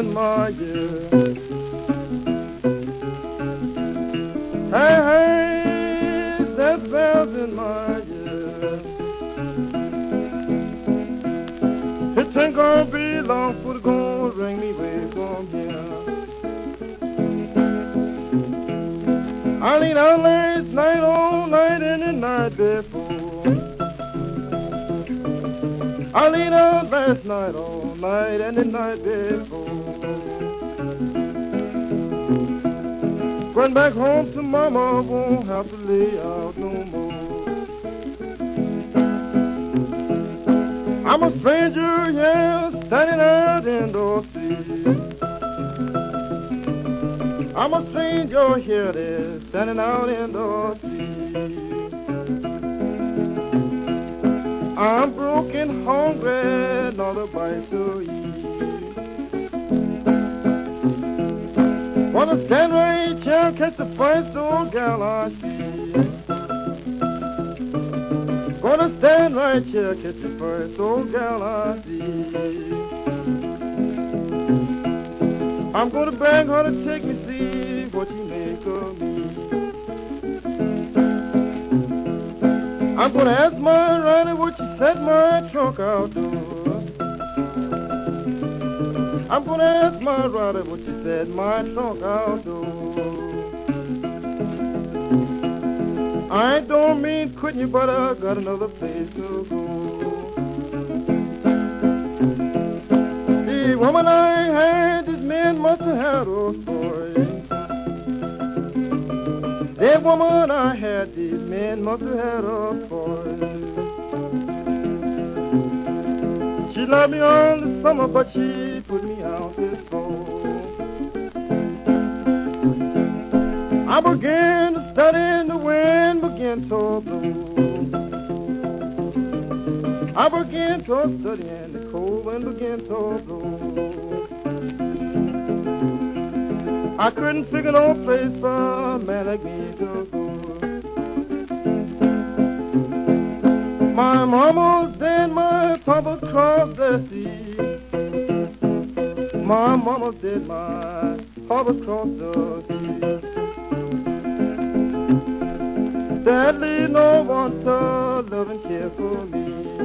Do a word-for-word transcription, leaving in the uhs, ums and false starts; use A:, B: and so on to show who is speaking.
A: in my ear. Hey, hey, that bells in my ear. It ain't gonna be long for the gonna ring me way from here. I laid out last night, all night, and the night before. I laid out last night, all night, and the night before. Going back home to mama, won't have to lay out no more. I'm a stranger, yeah, standing out in the street. I'm a stranger here, there, standing out in the street. I'm broken, hungry, not a bite to eat. Wanna stand right here, catch the first old gal I see. Gonna stand right here, catch the first old gal I see. I'm gonna beg her to take me, see what you make of me. I'm gonna ask my rider what you set my trunk out to. I'm gonna ask my rider what you set my trunk out to. I don't mean quitting you, but I got another place to go. The woman I had, this man must have had a story. The woman I had, these men must have had a story. She loved me all the summer, but she put me out this fall. I began to study and the wind began to blow. I began to study and the cold wind began to blow. I couldn't figure no place for a man like me to go. My mama's dead, my papa crossed the sea. My mama's dead, my papa crossed the sea. Sadly, no one to love and care for me.